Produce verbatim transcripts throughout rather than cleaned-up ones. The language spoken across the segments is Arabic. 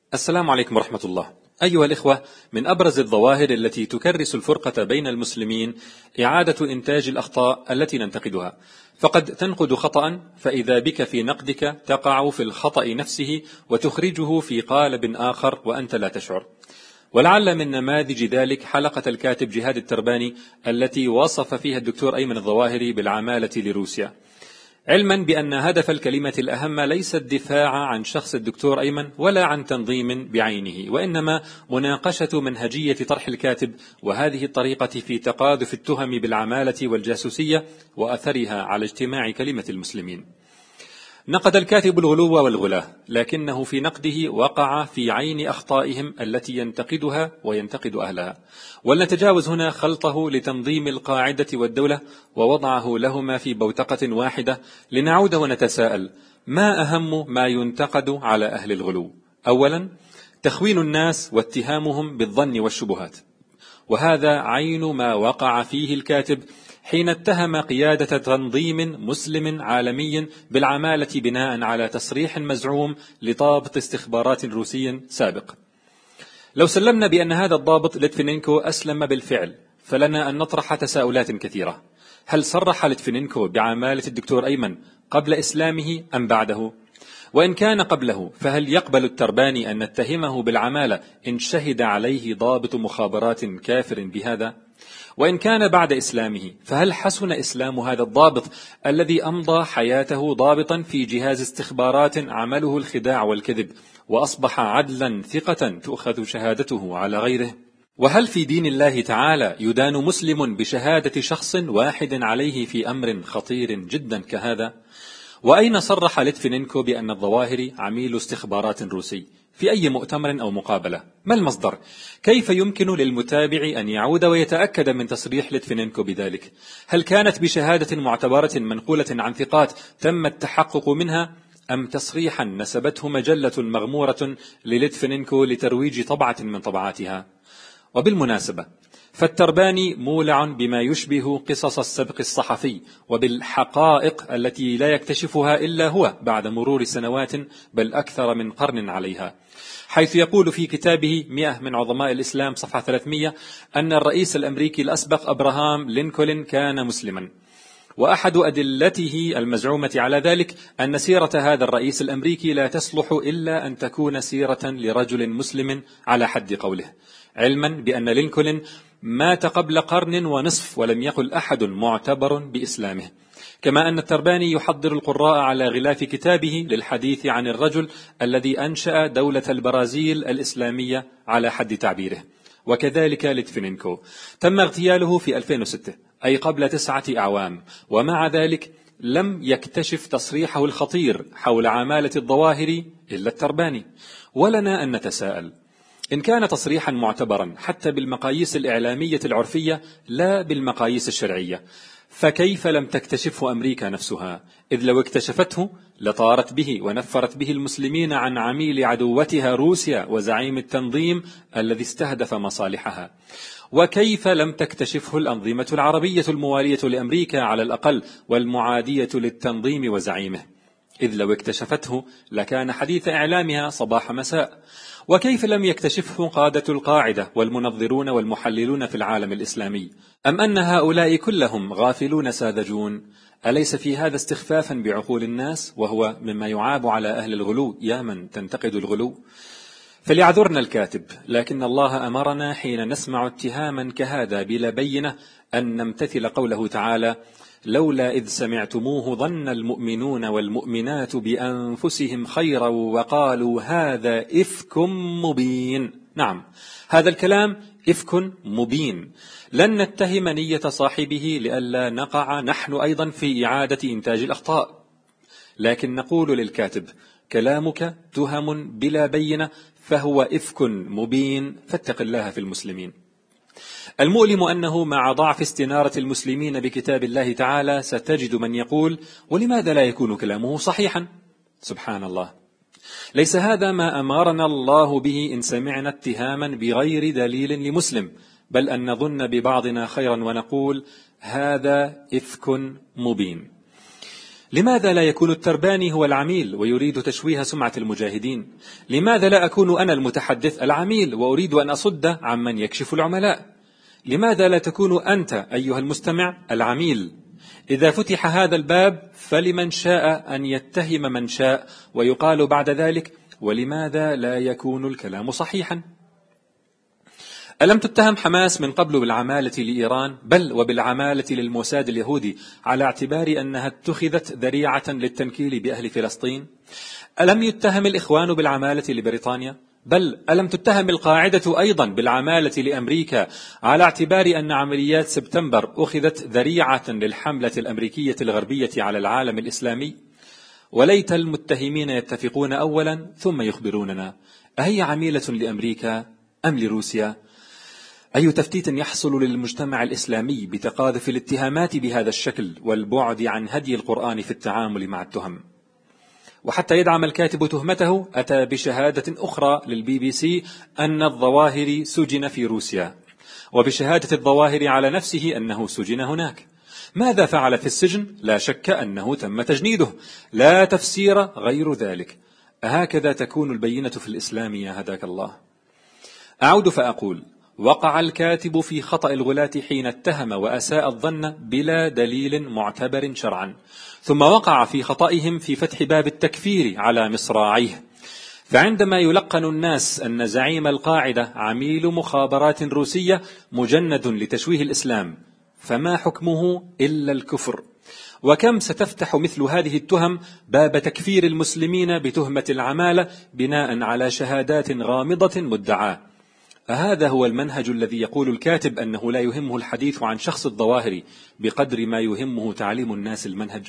السلام عليكم ورحمة الله. أيها الإخوة، من أبرز الظواهر التي تكرس الفرقة بين المسلمين إعادة إنتاج الأخطاء التي ننتقدها، فقد تنقد خطأ فإذا بك في نقدك تقع في الخطأ نفسه وتخرجه في قالب آخر وأنت لا تشعر. ولعل من نماذج ذلك حلقة الكاتب جهاد الترباني التي وصف فيها الدكتور أيمن الظواهري بالعمالة لروسيا، علما بأن هدف الكلمة الأهم ليس الدفاع عن شخص الدكتور أيمن ولا عن تنظيم بعينه، وإنما مناقشة منهجية طرح الكاتب وهذه الطريقة في تقاذف التهم بالعمالة والجاسوسية وأثرها على اجتماع كلمة المسلمين. نقد الكاتب الغلو والغلاة، لكنه في نقده وقع في عين أخطائهم التي ينتقدها وينتقد أهلها. ولنتجاوز هنا خلطه لتنظيم القاعدة والدولة ووضعه لهما في بوتقة واحدة لنعود ونتساءل: ما أهم ما ينتقد على أهل الغلو؟ أولا، تخوين الناس واتهامهم بالظن والشبهات، وهذا عين ما وقع فيه الكاتب حين اتهم قيادة تنظيم مسلم عالمي بالعمالة بناء على تصريح مزعوم لضابط استخبارات روسي سابق. لو سلمنا بأن هذا الضابط ليتفينينكو أسلم بالفعل، فلنا أن نطرح تساؤلات كثيرة. هل صرح ليتفينينكو بعمالة الدكتور أيمن قبل إسلامه أم بعده؟ وإن كان قبله، فهل يقبل الترباني أن نتهمه بالعمالة إن شهد عليه ضابط مخابرات كافر بهذا؟ وإن كان بعد إسلامه، فهل حسن إسلام هذا الضابط الذي أمضى حياته ضابطا في جهاز استخبارات عمله الخداع والكذب وأصبح عدلا ثقة تؤخذ شهادته على غيره؟ وهل في دين الله تعالى يدان مسلم بشهادة شخص واحد عليه في أمر خطير جدا كهذا؟ وأين صرح ليتفينينكو بأن الظواهري عميل استخبارات روسي؟ في أي مؤتمر أو مقابلة؟ ما المصدر؟ كيف يمكن للمتابع أن يعود ويتأكد من تصريح ليتفينينكو بذلك؟ هل كانت بشهادة معتبرة منقولة عن ثقات تم التحقق منها، أم تصريحا نسبته مجلة مغمورة لليتفينينكو لترويج طبعة من طبعاتها؟ وبالمناسبة، فالترباني مولع بما يشبه قصص السبق الصحفي وبالحقائق التي لا يكتشفها إلا هو بعد مرور سنوات بل أكثر من قرن عليها، حيث يقول في كتابه مئة من عظماء الإسلام صفحة ثلاثمئة أن الرئيس الأمريكي الأسبق أبراهام لينكولن كان مسلما، وأحد أدلته المزعومة على ذلك أن سيرة هذا الرئيس الأمريكي لا تصلح إلا أن تكون سيرة لرجل مسلم على حد قوله، علما بأن لينكولن مات قبل قرن ونصف ولم يقل أحد معتبر بإسلامه. كما أن الترباني يحضر القراء على غلاف كتابه للحديث عن الرجل الذي أنشأ دولة البرازيل الإسلامية على حد تعبيره. وكذلك ليتفينينكو تم اغتياله في ألفين وستة، أي قبل تسعة أعوام، ومع ذلك لم يكتشف تصريحه الخطير حول عمالة الظواهري إلا الترباني. ولنا أن نتساءل: إن كان تصريحا معتبرا حتى بالمقاييس الإعلامية العرفية لا بالمقاييس الشرعية، فكيف لم تكتشفه أمريكا نفسها؟ إذ لو اكتشفته لطارت به ونفرت به المسلمين عن عميل عدوتها روسيا وزعيم التنظيم الذي استهدف مصالحها. وكيف لم تكتشفه الأنظمة العربية الموالية لأمريكا على الأقل والمعادية للتنظيم وزعيمه؟ إذ لو اكتشفته لكان حديث إعلامها صباح مساء. وكيف لم يكتشفه قادة القاعدة والمنظرون والمحللون في العالم الإسلامي؟ أم أن هؤلاء كلهم غافلون ساذجون؟ أليس في هذا استخفافا بعقول الناس، وهو مما يعاب على أهل الغلو يا من تنتقد الغلو؟ فليعذرنا الكاتب، لكن الله أمرنا حين نسمع اتهاما كهذا بلا بينة أن نمتثل قوله تعالى: لولا إذ سمعتموه ظن المؤمنون والمؤمنات بأنفسهم خيرا وقالوا هذا إفك مبين. نعم، هذا الكلام إفك مبين. لن نتهم نية صاحبه لئلا نقع نحن أيضا في إعادة إنتاج الأخطاء، لكن نقول للكاتب: كلامك تهم بلا بينة فهو إفك مبين، فاتق الله في المسلمين. المؤلم أنه مع ضعف استنارة المسلمين بكتاب الله تعالى ستجد من يقول: ولماذا لا يكون كلامه صحيحا؟ سبحان الله، ليس هذا ما أمرنا الله به إن سمعنا اتهاما بغير دليل لمسلم، بل أن نظن ببعضنا خيرا ونقول: هذا إفك مبين. لماذا لا يكون الترباني هو العميل ويريد تشويه سمعة المجاهدين؟ لماذا لا أكون أنا المتحدث العميل وأريد أن أصد عمن يكشف العملاء؟ لماذا لا تكون أنت أيها المستمع العميل؟ إذا فتح هذا الباب فلمن شاء أن يتهم من شاء، ويقال بعد ذلك: ولماذا لا يكون الكلام صحيحا؟ ألم تتهم حماس من قبل بالعمالة لإيران، بل وبالعمالة للموساد اليهودي، على اعتبار أنها اتخذت ذريعة للتنكيل بأهل فلسطين؟ ألم يتهم الإخوان بالعمالة لبريطانيا؟ بل ألم تتهم القاعدة أيضا بالعمالة لأمريكا، على اعتبار أن عمليات سبتمبر أخذت ذريعة للحملة الأمريكية الغربية على العالم الإسلامي؟ وليت المتهمين يتفقون أولا ثم يخبروننا: أهي عميلة لأمريكا أم لروسيا؟ أي تفتيت يحصل للمجتمع الإسلامي بتقاذف الاتهامات بهذا الشكل والبعد عن هدي القرآن في التعامل مع التهم. وحتى يدعم الكاتب تهمته أتى بشهادة أخرى للبي بي سي أن الظواهري سجن في روسيا، وبشهادة الظواهري على نفسه أنه سجن هناك. ماذا فعل في السجن؟ لا شك أنه تم تجنيده، لا تفسير غير ذلك. أهكذا تكون البينة في الإسلام يا هداك الله؟ أعود فأقول: وقع الكاتب في خطأ الغلاة حين اتهم وأساء الظن بلا دليل معتبر شرعا، ثم وقع في خطئهم في فتح باب التكفير على مصراعيه. فعندما يلقن الناس أن زعيم القاعدة عميل مخابرات روسية مجند لتشويه الإسلام، فما حكمه إلا الكفر؟ وكم ستفتح مثل هذه التهم باب تكفير المسلمين بتهمة العمالة بناء على شهادات غامضة مدعاة؟ هذا هو المنهج الذي يقول الكاتب أنه لا يهمه الحديث عن شخص الظواهر بقدر ما يهمه تعليم الناس المنهج.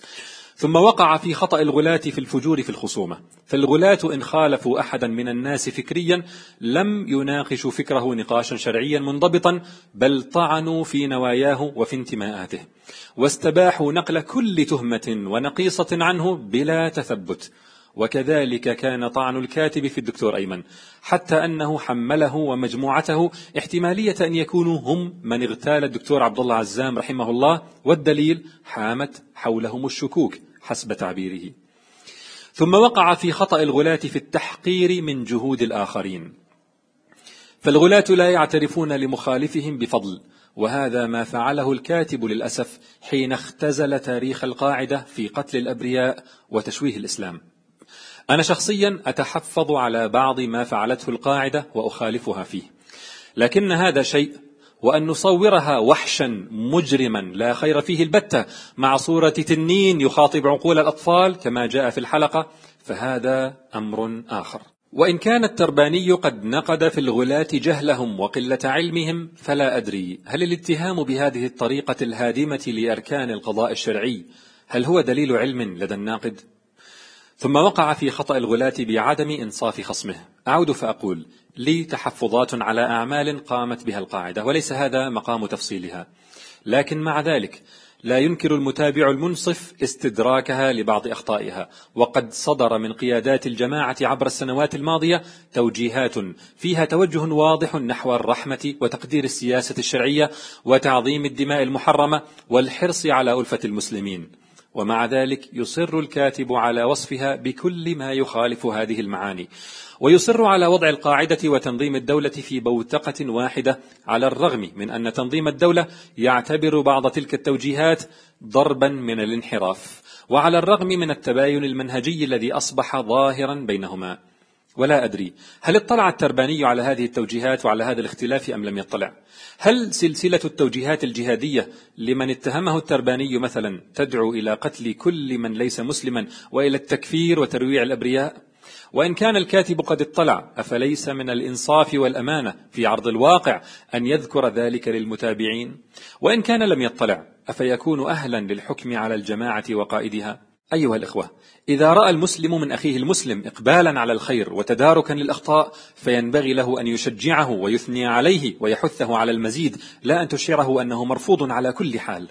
ثم وقع في خطأ الغلاة في الفجور في الخصومة. فالغلاة إن خالفوا أحدا من الناس فكريا لم يناقشوا فكره نقاشا شرعيا منضبطا، بل طعنوا في نواياه وفي انتماءاته، واستباحوا نقل كل تهمة ونقيصة عنه بلا تثبت. وكذلك كان طعن الكاتب في الدكتور أيمن، حتى أنه حمله ومجموعته احتمالية أن يكونوا هم من اغتال الدكتور عبد الله عزام رحمه الله، والدليل حامت حولهم الشكوك حسب تعبيره. ثم وقع في خطأ الغلاة في التحقير من جهود الآخرين. فالغلاة لا يعترفون لمخالفهم بفضل، وهذا ما فعله الكاتب للأسف حين اختزل تاريخ القاعدة في قتل الأبرياء وتشويه الإسلام. أنا شخصيا أتحفظ على بعض ما فعلته القاعدة وأخالفها فيه، لكن هذا شيء، وأن نصورها وحشا مجرما لا خير فيه البتة مع صورة تنين يخاطب عقول الأطفال كما جاء في الحلقة، فهذا أمر آخر. وإن كان الترباني قد نقد في الغلاة جهلهم وقلة علمهم، فلا أدري هل الاتهام بهذه الطريقة الهادمة لأركان القضاء الشرعي هل هو دليل علم لدى الناقد؟ ثم وقع في خطأ الغلاة بعدم إنصاف خصمه. أعود فأقول: لي تحفظات على أعمال قامت بها القاعدة، وليس هذا مقام تفصيلها، لكن مع ذلك لا ينكر المتابع المنصف استدراكها لبعض أخطائها. وقد صدر من قيادات الجماعة عبر السنوات الماضية توجيهات فيها توجه واضح نحو الرحمة وتقدير السياسة الشرعية وتعظيم الدماء المحرمة والحرص على ألفة المسلمين، ومع ذلك يصر الكاتب على وصفها بكل ما يخالف هذه المعاني، ويصر على وضع القاعدة وتنظيم الدولة في بوتقة واحدة، على الرغم من أن تنظيم الدولة يعتبر بعض تلك التوجيهات ضربا من الانحراف، وعلى الرغم من التباين المنهجي الذي أصبح ظاهرا بينهما. ولا أدري هل اطلع الترباني على هذه التوجيهات وعلى هذا الاختلاف أم لم يطلع؟ هل سلسلة التوجيهات الجهادية لمن اتهمه الترباني مثلا تدعو إلى قتل كل من ليس مسلما وإلى التكفير وترويع الأبرياء؟ وإن كان الكاتب قد اطلع، أفليس من الإنصاف والأمانة في عرض الواقع أن يذكر ذلك للمتابعين؟ وإن كان لم يطلع، أفيكون أهلا للحكم على الجماعة وقائدها؟ أيها الإخوة، إذا رأى المسلم من أخيه المسلم إقبالا على الخير وتداركا للأخطاء، فينبغي له أن يشجعه ويثني عليه ويحثه على المزيد، لا أن تشعره أنه مرفوض على كل حال.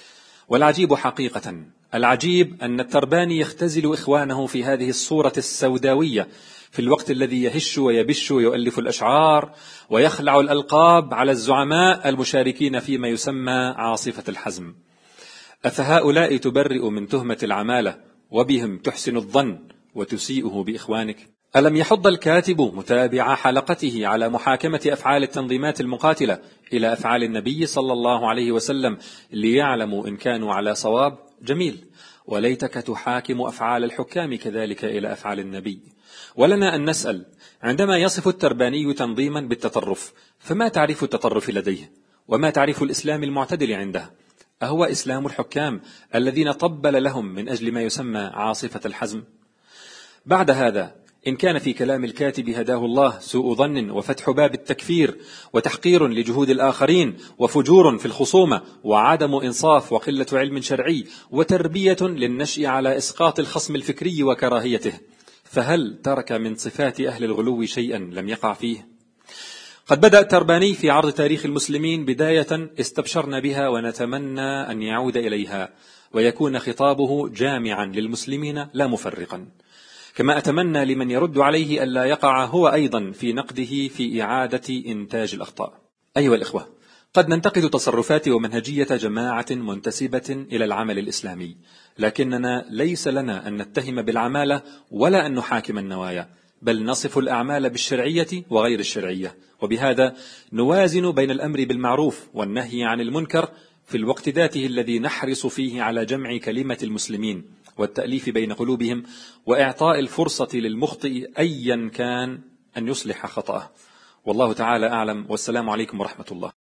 والعجيب حقيقة، العجيب أن الترباني يختزل إخوانه في هذه الصورة السوداوية في الوقت الذي يهش ويبش ويؤلف الأشعار ويخلع الألقاب على الزعماء المشاركين فيما يسمى عاصفة الحزم. أفهؤلاء تبرئ من تهمة العمالة وبهم تحسن الظن وتسيئه بإخوانك؟ ألم يحض الكاتب متابع حلقته على محاكمة أفعال التنظيمات المقاتلة إلى أفعال النبي صلى الله عليه وسلم ليعلموا إن كانوا على صواب؟ جميل، وليتك تحاكم أفعال الحكام كذلك إلى أفعال النبي. ولنا أن نسأل: عندما يصف الترباني تنظيما بالتطرف، فما تعرف التطرف لديه؟ وما تعرف الإسلام المعتدل عنده؟ أهو إسلام الحكام الذين طبل لهم من أجل ما يسمى عاصفة الحزم؟ بعد هذا، إن كان في كلام الكاتب هداه الله سوء ظن وفتح باب التكفير وتحقير لجهود الآخرين وفجور في الخصومة وعدم إنصاف وقلة علم شرعي وتربية للنشء على إسقاط الخصم الفكري وكراهيته، فهل ترك من صفات أهل الغلو شيئا لم يقع فيه؟ قد بدأ الترباني في عرض تاريخ المسلمين بداية استبشرنا بها ونتمنى أن يعود إليها ويكون خطابه جامعا للمسلمين لا مفرقا، كما أتمنى لمن يرد عليه ألا يقع هو أيضا في نقده في إعادة إنتاج الأخطاء. أيها الإخوة، قد ننتقد تصرفات ومنهجية جماعة منتسبة إلى العمل الإسلامي، لكننا ليس لنا أن نتهم بالعمالة ولا أن نحاكم النوايا، بل نصف الأعمال بالشرعية وغير الشرعية، وبهذا نوازن بين الأمر بالمعروف والنهي عن المنكر في الوقت ذاته الذي نحرص فيه على جمع كلمة المسلمين والتأليف بين قلوبهم وإعطاء الفرصة للمخطئ أيا كان أن يصلح خطأه. والله تعالى أعلم، والسلام عليكم ورحمة الله.